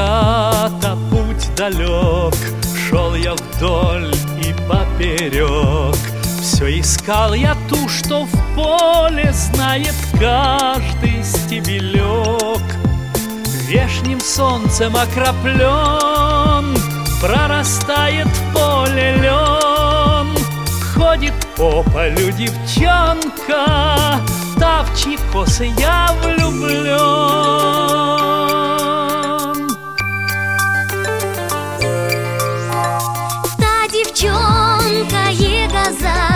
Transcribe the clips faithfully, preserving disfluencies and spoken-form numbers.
когда-то путь далек, шел я вдоль и поперек. Все искал я ту, что в поле знает каждый стебелек. Вешним солнцем окроплен, прорастает в поле лен. Ходит по полю девчонка, та, в чьи косы я влюблен. Та девчонка егоза,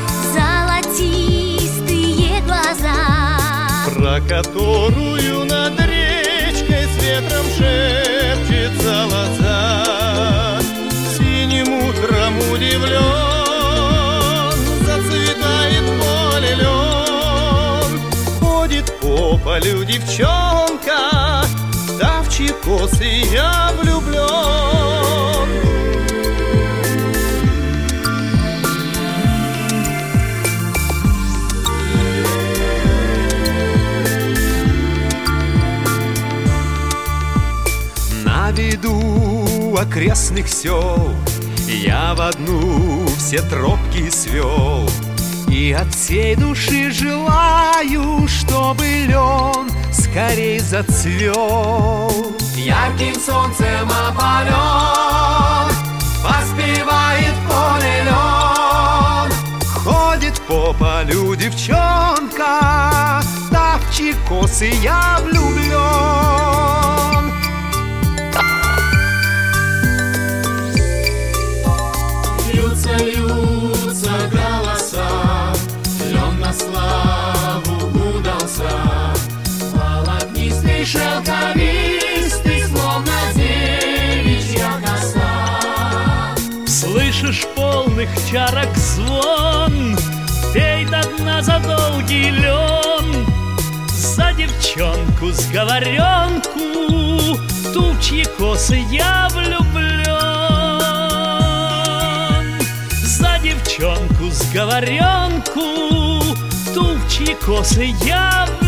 золотистые глаза, про которую над речкой с ветром шепчется лоза. Синим утром удивлен, зацветает поле лен. Ходит по полю девчонка, да, в чьи косы я влюблен. На виду окрестных сел я в одну все тропки свел. И от всей души желаю, чтобы лен скорей зацвел. Ярким солнцем опален, поспевает поле лен. Ходит по полю девчонка, та, в чьи косы я влюблен. Льются, льются голоса, лен на славу удался. Волокнистый, шелковистый, словно девичья коса. Слышишь полных чарок звон, пей до дна за долгий лен. За девчонку сговоренку, ту, в чьи косы я влюблен. За девчонку сговоренку, ту, в чьи косы я влюблен.